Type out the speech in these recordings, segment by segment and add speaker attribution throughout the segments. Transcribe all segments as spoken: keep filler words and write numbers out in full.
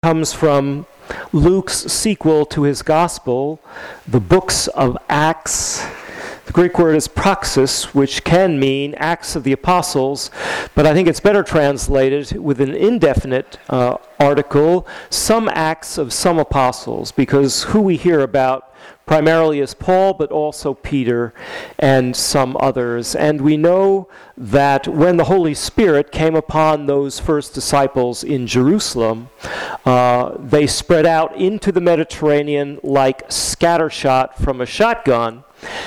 Speaker 1: comes from Luke's sequel to his gospel, the books of Acts. The Greek word is praxis, which can mean Acts of the Apostles, but I think it's better translated with an indefinite uh, article, some Acts of some apostles, because who we hear about primarily is Paul, but also Peter and some others. And we know that when the Holy Spirit came upon those first disciples in Jerusalem, uh, they spread out into the Mediterranean like scattershot from a shotgun.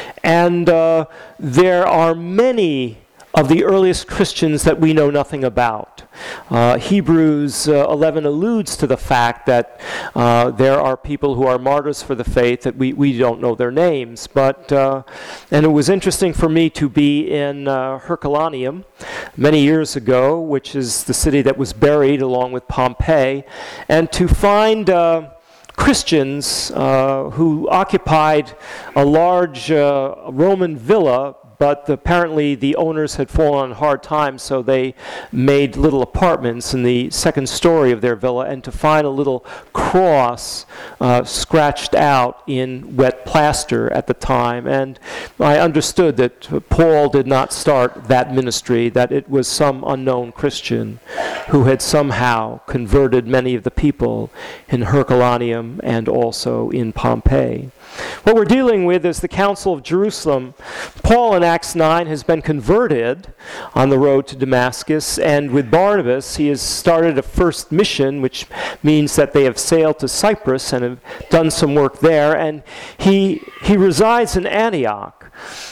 Speaker 1: And uh, there are many of the earliest Christians that we know nothing about. Uh, Hebrews uh, eleven alludes to the fact that uh, there are people who are martyrs for the faith that we, we don't know their names. But uh, and it was interesting for me to be in uh, Herculaneum many years ago, which is the city that was buried along with Pompeii, and to find uh, Christians uh, who occupied a large uh, Roman villa, but apparently the owners had fallen on hard times, so they made little apartments in the second story of their villa, and to find a little cross uh, scratched out in wet plaster at the time. And I understood that Paul did not start that ministry, that it was some unknown Christian who had somehow converted many of the people in Herculaneum and also in Pompeii. What we're dealing with is the Council of Jerusalem. Paul in Acts nine has been converted on the road to Damascus, and with Barnabas he has started a first mission, which means that they have sailed to Cyprus and have done some work there, and he he resides in Antioch.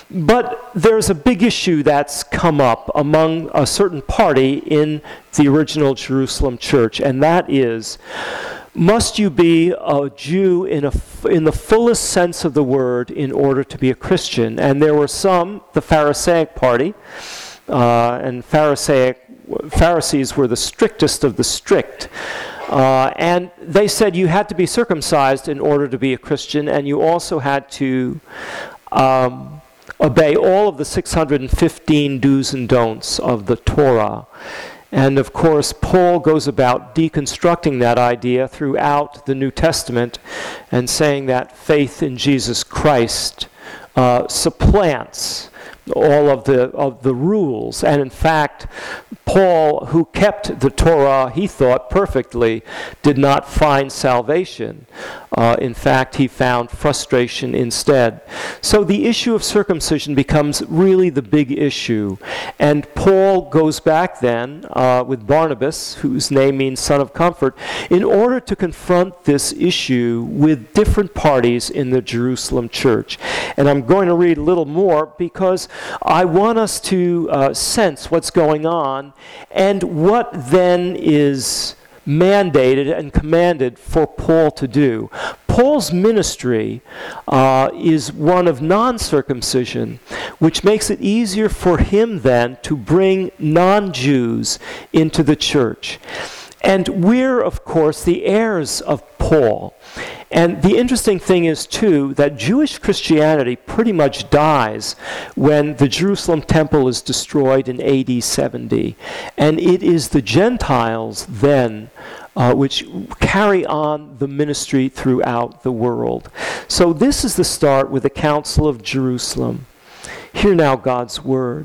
Speaker 1: But there's a big issue that's come up among a certain party in the original Jerusalem church, and that is, must you be a Jew in, a, in the fullest sense of the word in order to be a Christian? And there were some, the Pharisaic party, uh, and Pharisaic, Pharisees were the strictest of the strict. Uh, and they said you had to be circumcised in order to be a Christian, and you also had to um, obey all of the six hundred fifteen do's and don'ts of the Torah. And of course, Paul goes about deconstructing that idea throughout the New Testament and saying that faith in Jesus Christ uh, supplants all of the of the rules. And in fact, Paul, who kept the Torah, he thought, perfectly, did not find salvation. Uh, in fact, he found frustration instead. So the issue of circumcision becomes really the big issue. And Paul goes back then uh, with Barnabas, whose name means son of comfort, in order to confront this issue with different parties in the Jerusalem church. And I'm going to read a little more because I want us to uh, sense what's going on and what then is mandated and commanded for Paul to do. Paul's ministry uh, is one of non-circumcision, which makes it easier for him then to bring non-Jews into the church. And we're, of course, the heirs of Paul. And the interesting thing is, too, that Jewish Christianity pretty much dies when the Jerusalem temple is destroyed in A D seventy. And it is the Gentiles then uh, which carry on the ministry throughout the world. So this is the start with the Council of Jerusalem. Hear now God's word.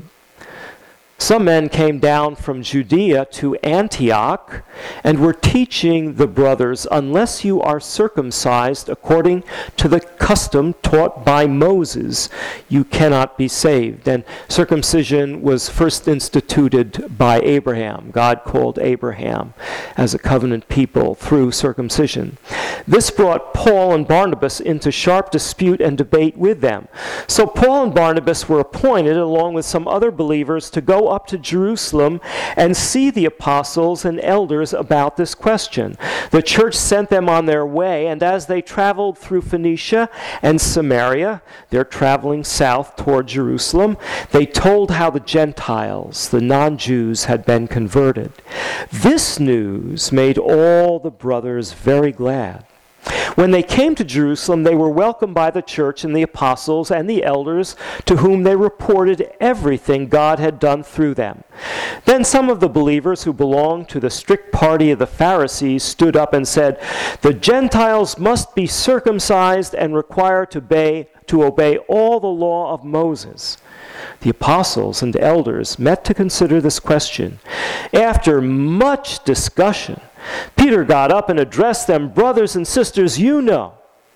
Speaker 1: Some men came down from Judea to Antioch and were teaching the brothers, unless you are circumcised according to the custom taught by Moses, you cannot be saved. And circumcision was first instituted by Abraham. God called Abraham as a covenant people through circumcision. This brought Paul and Barnabas into sharp dispute and debate with them. So Paul and Barnabas were appointed, along with some other believers, to go up to Jerusalem and see the apostles and elders about this question. The church sent them on their way, and as they traveled through Phoenicia and Samaria, they're traveling south toward Jerusalem, they told how the Gentiles, the non-Jews, had been converted. This news made all the brothers very glad. When they came to Jerusalem, they were welcomed by the church and the apostles and the elders, to whom they reported everything God had done through them. Then some of the believers who belonged to the strict party of the Pharisees stood up and said, "The Gentiles must be circumcised and required to obey, to obey all the law of Moses." The apostles and elders met to consider this question. After much discussion, Peter got up and addressed them, "Brothers and sisters, you know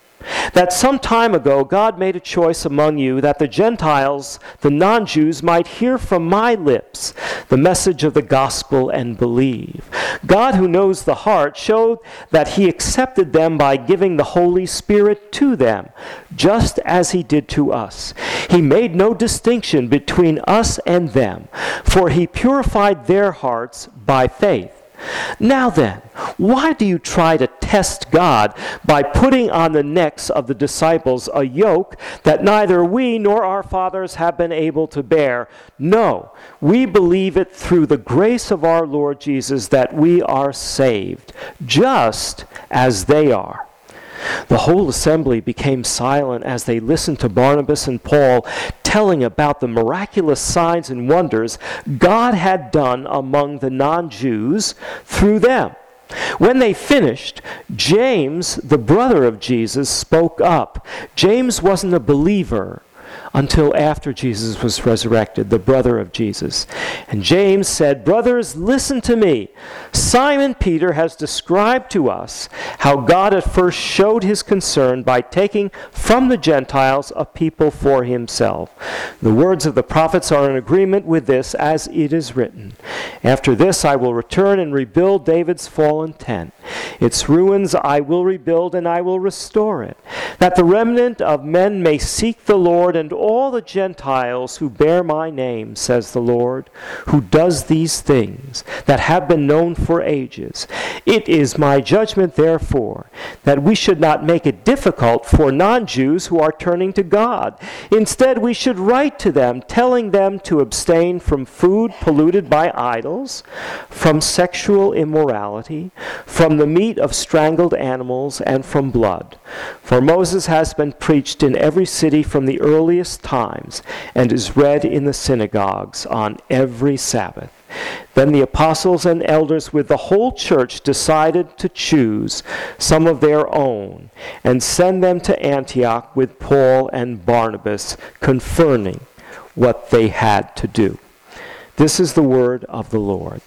Speaker 1: that some time ago God made a choice among you that the Gentiles, the non-Jews, might hear from my lips the message of the gospel and believe. God, who knows the heart, showed that he accepted them by giving the Holy Spirit to them, just as he did to us. He made no distinction between us and them, for he purified their hearts by faith. Now then, why do you try to test God by putting on the necks of the disciples a yoke that neither we nor our fathers have been able to bear? No, we believe it through the grace of our Lord Jesus that we are saved, just as they are." The whole assembly became silent as they listened to Barnabas and Paul telling about the miraculous signs and wonders God had done among the non-Jews through them. When they finished, James, the brother of Jesus, spoke up. James wasn't a believer until after Jesus was resurrected, the brother of Jesus. And James said, "Brothers, listen to me. Simon Peter has described to us how God at first showed his concern by taking from the Gentiles a people for himself. The words of the prophets are in agreement with this, as it is written, 'After this I will return and rebuild David's fallen tent. Its ruins I will rebuild and I will restore it, that the remnant of men may seek the Lord, and all the Gentiles who bear my name, says the Lord, who does these things that have been known for ages. It is my judgment, therefore, that we should not make it difficult for non-Jews who are turning to God. Instead, we should write to them, telling them to abstain from food polluted by idols, from sexual immorality, from the meat of strangled animals, and from blood. For Moses has been preached in every city from the earliest times, and is read in the synagogues on every Sabbath.' Then the apostles and elders with the whole church decided to choose some of their own and send them to Antioch with Paul and Barnabas, confirming what they had to do." This is the word of the Lord.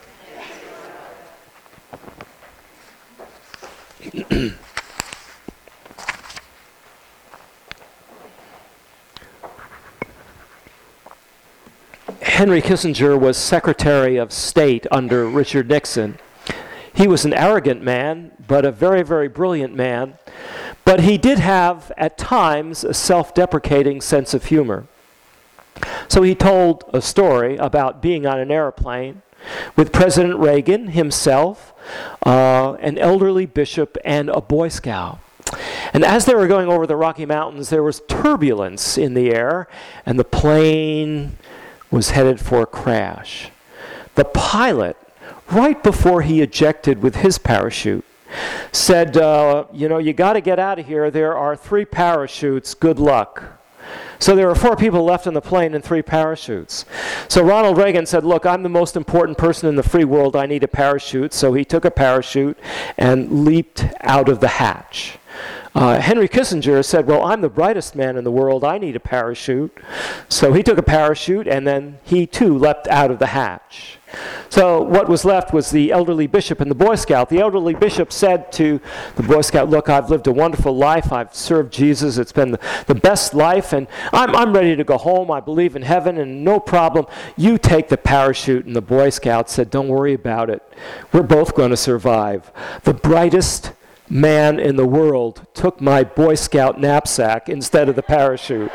Speaker 1: Henry Kissinger was Secretary of State under Richard Nixon. He was an arrogant man, but a very, very brilliant man. But he did have, at times, a self-deprecating sense of humor. So he told a story about being on an airplane with President Reagan himself, uh, an elderly bishop, and a Boy Scout. And as they were going over the Rocky Mountains, there was turbulence in the air, and the plane was headed for a crash. The pilot, right before he ejected with his parachute, said, uh, you know, you got to get out of here. There are three parachutes. Good luck. So there were four people left on the plane and three parachutes. So Ronald Reagan said, look, I'm the most important person in the free world. I need a parachute. So he took a parachute and leaped out of the hatch. Uh, Henry Kissinger said, well, I'm the brightest man in the world. I need a parachute. So he took a parachute, and then he too leapt out of the hatch. So what was left was the elderly bishop and the Boy Scout. The elderly bishop said to the Boy Scout, look, I've lived a wonderful life. I've served Jesus. It's been the, the best life, and I'm, I'm ready to go home. I believe in heaven, and no problem. You take the parachute. And the Boy Scout said, don't worry about it. We're both going to survive. The brightest man in the world took my Boy Scout knapsack instead of the parachute.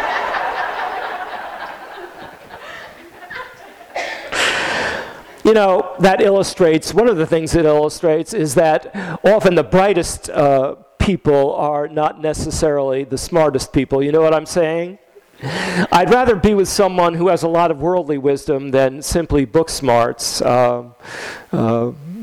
Speaker 1: You know, that illustrates, one of the things it illustrates is that often the brightest uh, people are not necessarily the smartest people. You know what I'm saying? I'd rather be with someone who has a lot of worldly wisdom than simply book smarts. Uh, uh,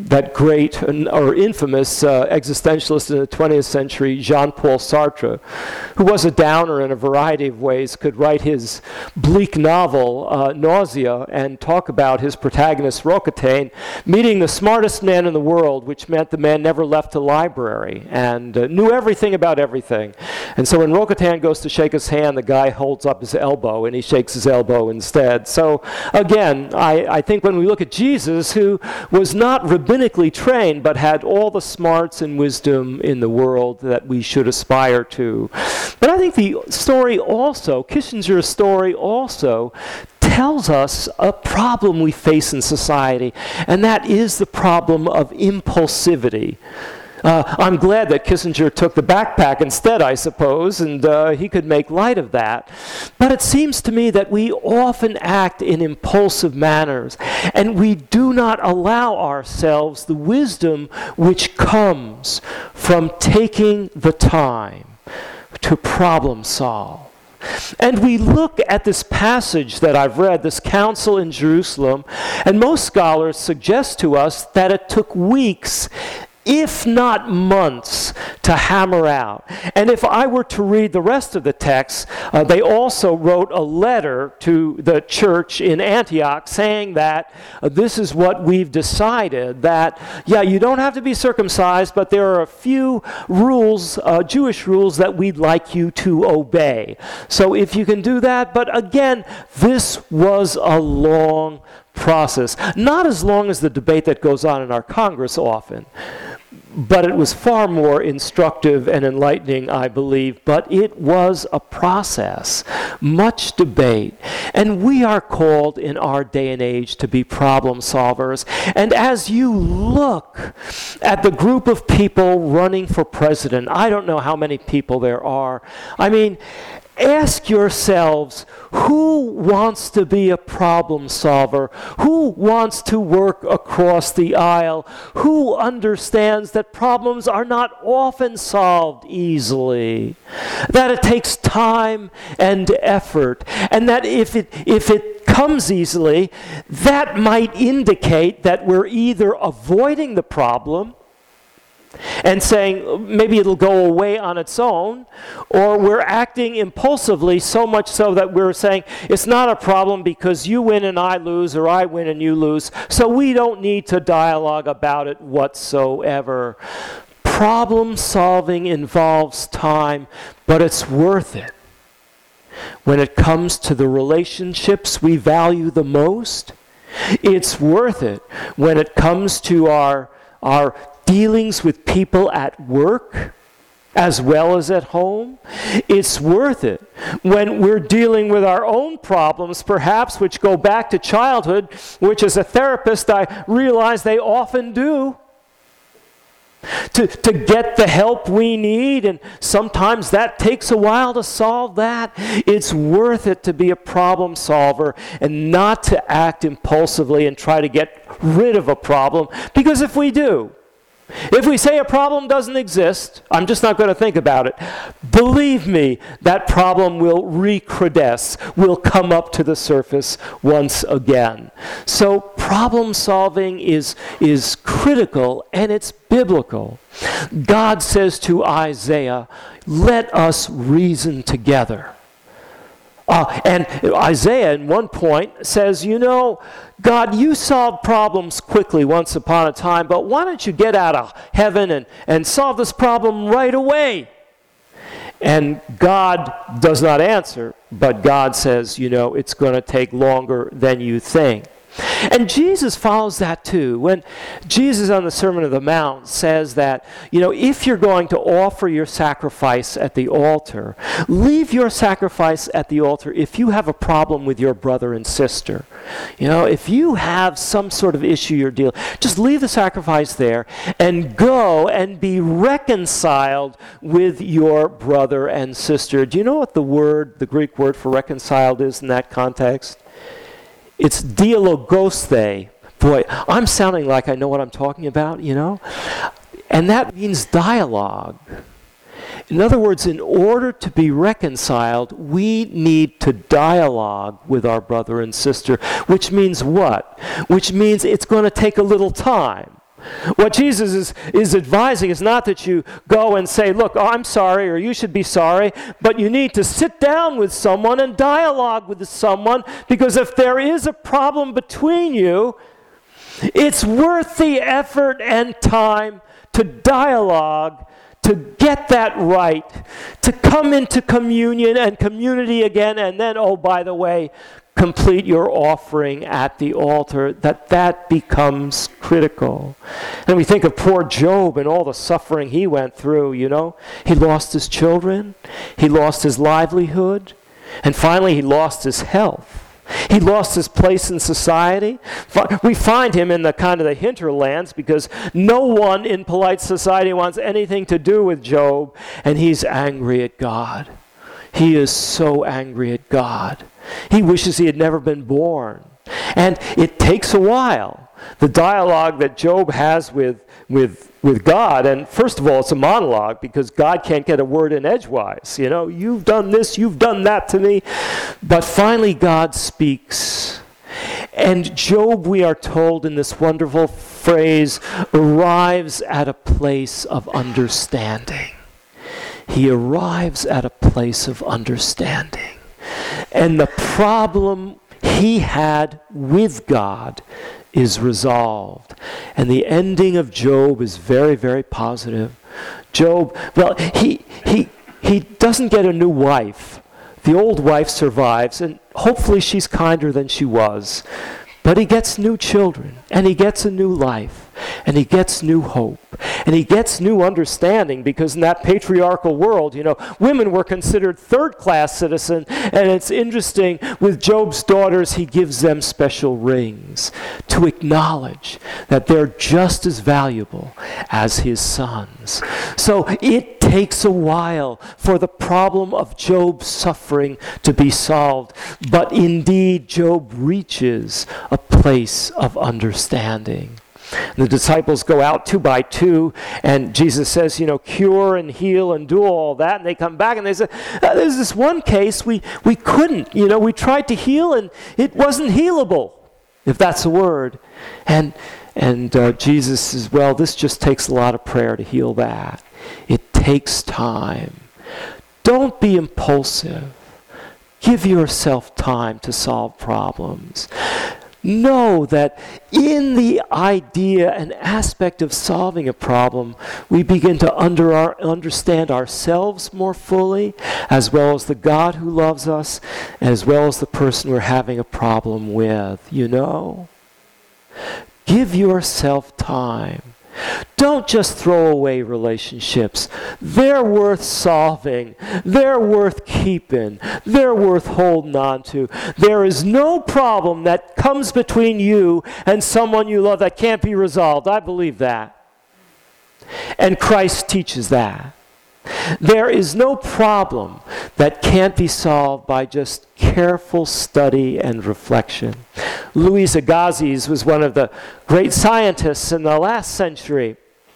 Speaker 1: that great or infamous uh, existentialist in the twentieth century, Jean-Paul Sartre, who was a downer in a variety of ways, could write his bleak novel, uh, Nausea, and talk about his protagonist, Roquetaine, meeting the smartest man in the world, which meant the man never left a library and uh, knew everything about everything. And so when Roquetaine goes to shake his hand, the guy holds up his elbow, and he shakes his elbow instead. So again, I, I think when we look at Jesus, who was not rabbinically trained, but had all the smarts and wisdom in the world that we should aspire to. But I think the story also, Kissinger's story also, tells us a problem we face in society, and that is the problem of impulsivity. Uh, I'm glad that Kissinger took the backpack instead, I suppose, and uh, he could make light of that. But it seems to me that we often act in impulsive manners, and we do not allow ourselves the wisdom which comes from taking the time to problem solve. And we look at this passage that I've read, this council in Jerusalem, and most scholars suggest to us that it took weeks, if not months, to hammer out. And if I were to read the rest of the text, uh, they also wrote a letter to the church in Antioch saying that uh, this is what we've decided, that, yeah, you don't have to be circumcised, but there are a few rules, uh, Jewish rules, that we'd like you to obey. So if you can do that, but again, this was a long process. Not as long as the debate that goes on in our Congress often, but it was far more instructive and enlightening, I believe. But it was a process, much debate. And we are called in our day and age to be problem solvers. And as you look at the group of people running for president, I don't know how many people there are. I mean, ask yourselves, who wants to be a problem solver? Who wants to work across the aisle? Who understands that problems are not often solved easily? That it takes time and effort, and that if it, if it comes easily, that might indicate that we're either avoiding the problem and saying maybe it'll go away on its own, or we're acting impulsively, so much so that we're saying it's not a problem because you win and I lose, or I win and you lose, so we don't need to dialogue about it whatsoever. Problem solving involves time, but it's worth it. When it comes to the relationships we value the most, it's worth it. When it comes to our our dealings with people at work as well as at home, it's worth it. When we're dealing with our own problems, perhaps, which go back to childhood, which as a therapist I realize they often do, to, to get the help we need, and sometimes that takes a while to solve that. It's worth it to be a problem solver and not to act impulsively and try to get rid of a problem, because if we do, if we say a problem doesn't exist, I'm just not going to think about it, believe me, that problem will recrudesce, will come up to the surface once again. So problem solving is, is critical, and it's biblical. God says to Isaiah, let us reason together. Uh, and Isaiah, at one point, says, you know, God, you solved problems quickly once upon a time, but why don't you get out of heaven and, and solve this problem right away? And God does not answer, but God says, you know, it's going to take longer than you think. And Jesus follows that too. When Jesus on the Sermon on the Mount says that, you know, if you're going to offer your sacrifice at the altar, leave your sacrifice at the altar if you have a problem with your brother and sister. You know, if you have some sort of issue you're dealing, just leave the sacrifice there and go and be reconciled with your brother and sister. Do you know what the word, the Greek word for reconciled is in that context? It's dialogosthai. Boy, I'm sounding like I know what I'm talking about, you know? And that means dialogue. In other words, in order to be reconciled, we need to dialogue with our brother and sister, which means what? Which means it's going to take a little time. What Jesus is, is advising is not that you go and say, look, I'm sorry, or you should be sorry, but you need to sit down with someone and dialogue with someone, because if there is a problem between you, it's worth the effort and time to dialogue, to get that right, to come into communion and community again, and then, oh, by the way, complete your offering at the altar, that that becomes critical. And we think of poor Job and all the suffering he went through, you know. He lost his children, he lost his livelihood, and finally he lost his health. He lost his place in society. We find him in the kind of the hinterlands because no one in polite society wants anything to do with Job, and he's angry at God. He is so angry at God. He wishes he had never been born. And it takes a while. The dialogue that Job has with, with, with God, and first of all, it's a monologue because God can't get a word in edgewise. You know, you've done this, you've done that to me. But finally, God speaks. And Job, we are told in this wonderful phrase, arrives at a place of understanding. He arrives at a place of understanding. And the problem he had with God is resolved. And the ending of Job is very, very positive. Job, well, he he he doesn't get a new wife. The old wife survives, and hopefully she's kinder than she was. But he gets new children, and he gets a new life, and he gets new hope, and he gets new understanding, because in that patriarchal world, you know, women were considered third-class citizens, and it's interesting, with Job's daughters, he gives them special rings to acknowledge that they're just as valuable as his sons. So it takes a while for the problem of Job's suffering to be solved, but indeed Job reaches a place of understanding. The disciples go out two by two, and Jesus says, you know, cure and heal and do all that, and they come back and they say, uh, there's this one case we, we couldn't, you know, we tried to heal and it wasn't healable, if that's a word. And and uh, Jesus says, well, this just takes a lot of prayer to heal that. It takes time. Don't be impulsive. Give yourself time to solve problems. Know that in the idea and aspect of solving a problem, we begin to under our, understand ourselves more fully, as well as the God who loves us, as well as the person we're having a problem with, you know? Give yourself time. Don't just throw away relationships. They're worth solving. They're worth keeping. They're worth holding on to. There is no problem that comes between you and someone you love that can't be resolved. I believe that. And Christ teaches that. There is no problem that can't be solved by just careful study and reflection. Louis Agassiz was one of the great scientists in the last century.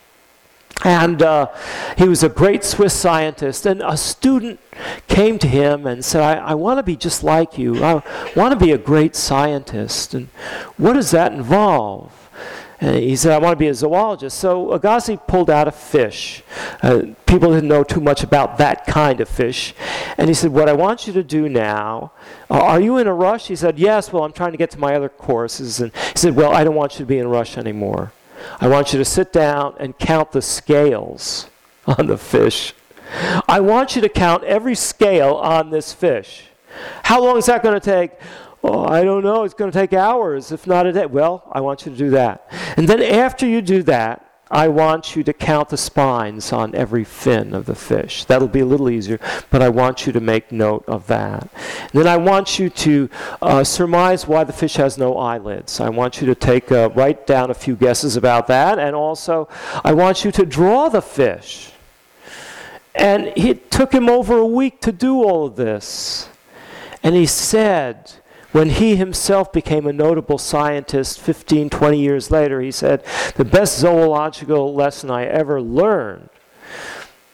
Speaker 1: And uh, he was a great Swiss scientist. And a student came to him and said, I, I want to be just like you. I want to be a great scientist. And what does that involve? And he said, I want to be a zoologist. So Agassiz pulled out a fish. Uh, people didn't know too much about that kind of fish. And he said, what I want you to do now, uh, are you in a rush? He said, yes, well, I'm trying to get to my other courses. And he said, well, I don't want you to be in a rush anymore. I want you to sit down and count the scales on the fish. I want you to count every scale on this fish. How long is that going to take? Oh, I don't know. It's going to take hours, if not a day. Well, I want you to do that. And then after you do that, I want you to count the spines on every fin of the fish. That'll be a little easier, but I want you to make note of that. And then I want you to uh, surmise why the fish has no eyelids. I want you to take uh, write down a few guesses about that, and also I want you to draw the fish. And it took him over a week to do all of this. And he said, when he himself became a notable scientist fifteen, twenty years later, he said, the best zoological lesson I ever learned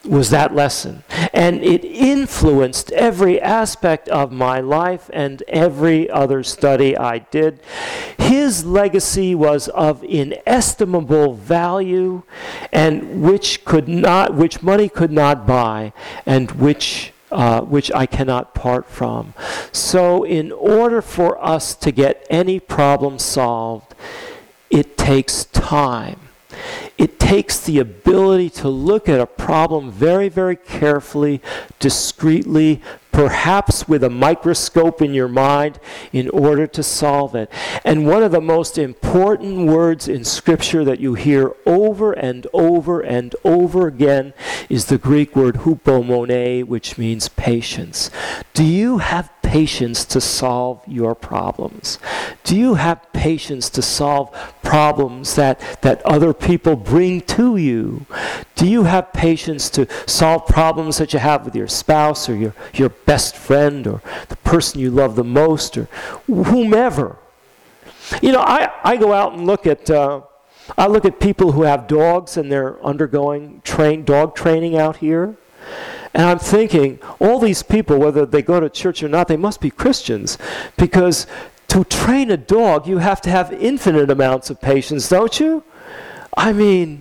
Speaker 1: was that lesson. And it influenced every aspect of my life and every other study I did. His legacy was of inestimable value, and which could not, which money could not buy, and which uh, which I cannot part from. So in order for us to get any problem solved, it takes time. It takes the ability to look at a problem very, very carefully, discreetly, perhaps with a microscope in your mind in order to solve it. And one of the most important words in Scripture that you hear over and over and over again is the Greek word hupomone, which means patience. Do you have patience to solve your problems? Do you have patience to solve problems that, that other people bring to you? Do you have patience to solve problems that you have with your spouse or your, your best friend or the person you love the most or whomever? You know, I, I go out and look at uh, I look at people who have dogs and they're undergoing train dog training out here. And I'm thinking, all these people, whether they go to church or not, they must be Christians. Because to train a dog, you have to have infinite amounts of patience, don't you? I mean,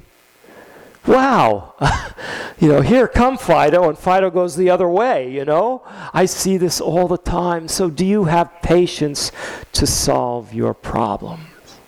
Speaker 1: wow. You know, here come Fido, and Fido goes the other way, you know? I see this all the time. So do you have patience to solve your problems?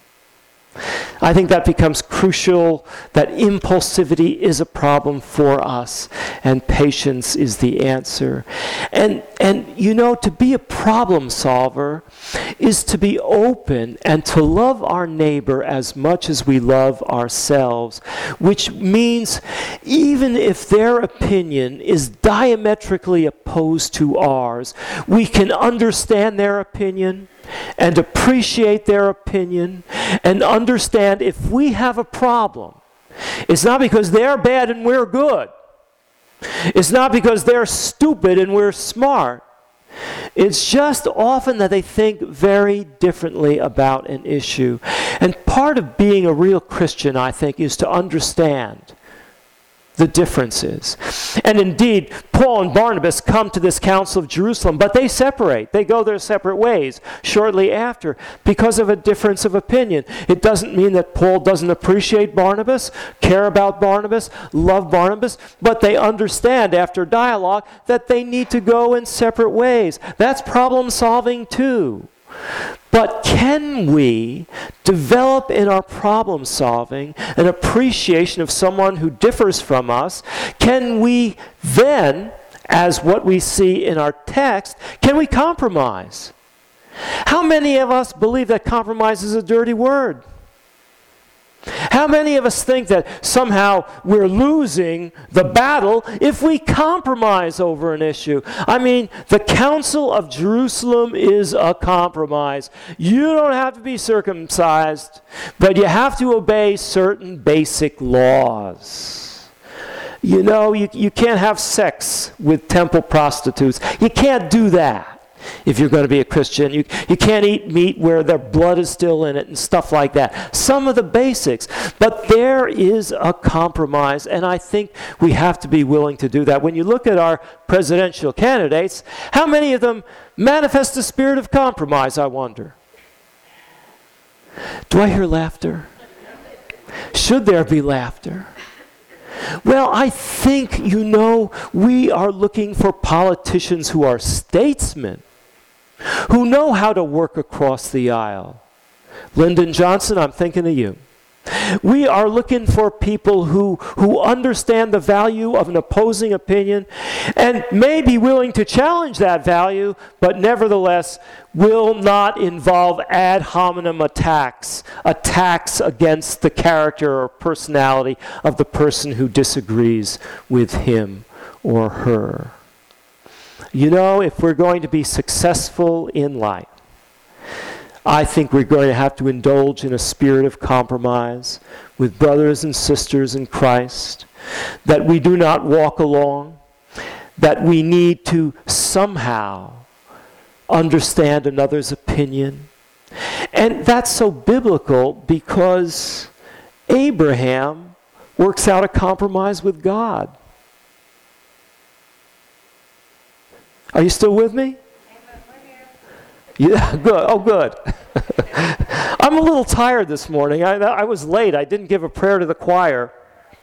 Speaker 1: I think that becomes crucial, that impulsivity is a problem for us, and patience is the answer. And, and you know, to be a problem solver is to be open and to love our neighbor as much as we love ourselves, which means even if their opinion is diametrically opposed to ours, we can understand their opinion and appreciate their opinion and understand if we have a problem, it's not because they're bad and we're good. It's not because they're stupid and we're smart. It's just often that they think very differently about an issue. And part of being a real Christian, I think, is to understand the differences. And indeed, Paul and Barnabas come to this Council of Jerusalem, but they separate. They go their separate ways shortly after because of a difference of opinion. It doesn't mean that Paul doesn't appreciate Barnabas, care about Barnabas, love Barnabas, but they understand after dialogue that they need to go in separate ways. That's problem solving too. But can we develop in our problem solving an appreciation of someone who differs from us? Can we then, as what we see in our text, can we compromise? How many of us believe that compromise is a dirty word? How many of us think that somehow we're losing the battle if we compromise over an issue? I mean, the Council of Jerusalem is a compromise. You don't have to be circumcised, but you have to obey certain basic laws. You know, you, you can't have sex with temple prostitutes. You can't do that. If you're going to be a Christian, you, you can't eat meat where their blood is still in it and stuff like that. Some of the basics. But there is a compromise, and I think we have to be willing to do that. When you look at our presidential candidates, how many of them manifest the spirit of compromise, I wonder? Do I hear laughter? Should there be laughter? Well, I think, you know, we are looking for politicians who are statesmen, who know how to work across the aisle. Lyndon Johnson, I'm thinking of you. We are looking for people who, who understand the value of an opposing opinion and may be willing to challenge that value, but nevertheless will not involve ad hominem attacks, attacks against the character or personality of the person who disagrees with him or her. You know, if we're going to be successful in life, I think we're going to have to indulge in a spirit of compromise with brothers and sisters in Christ, that we do not walk along, that we need to somehow understand another's opinion. And that's so biblical because Abraham works out a compromise with God. Are you still with me? Yeah, good. Oh, good. I'm a little tired this morning. I, I was late. I didn't give a prayer to the choir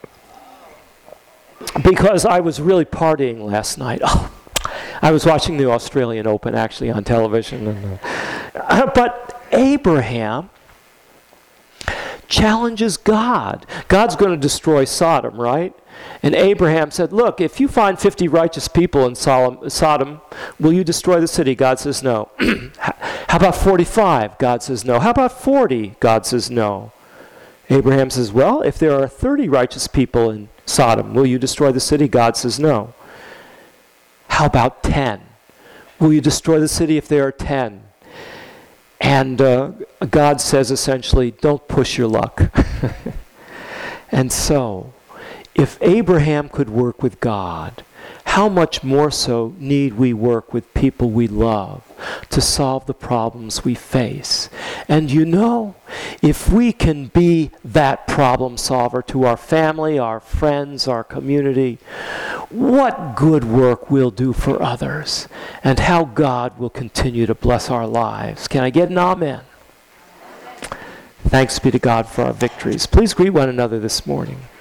Speaker 1: because I was really partying last night. Oh, I was watching the Australian Open actually on television. And, uh, but Abraham challenges God. God's going to destroy Sodom, right? And Abraham said, look, if you find fifty righteous people in Sodom, will you destroy the city? God says no. How about forty-five? God says no. How about forty? God says no. Abraham says, well, if there are thirty righteous people in Sodom, will you destroy the city? God says no. How about ten? Will you destroy the city if there are ten? And uh, God says essentially, don't push your luck. And so, if Abraham could work with God, how much more so need we work with people we love to solve the problems we face? And you know, if we can be that problem solver to our family, our friends, our community, what good work we'll do for others, and how God will continue to bless our lives. Can I get an amen? Thanks be to God for our victories. Please greet one another this morning.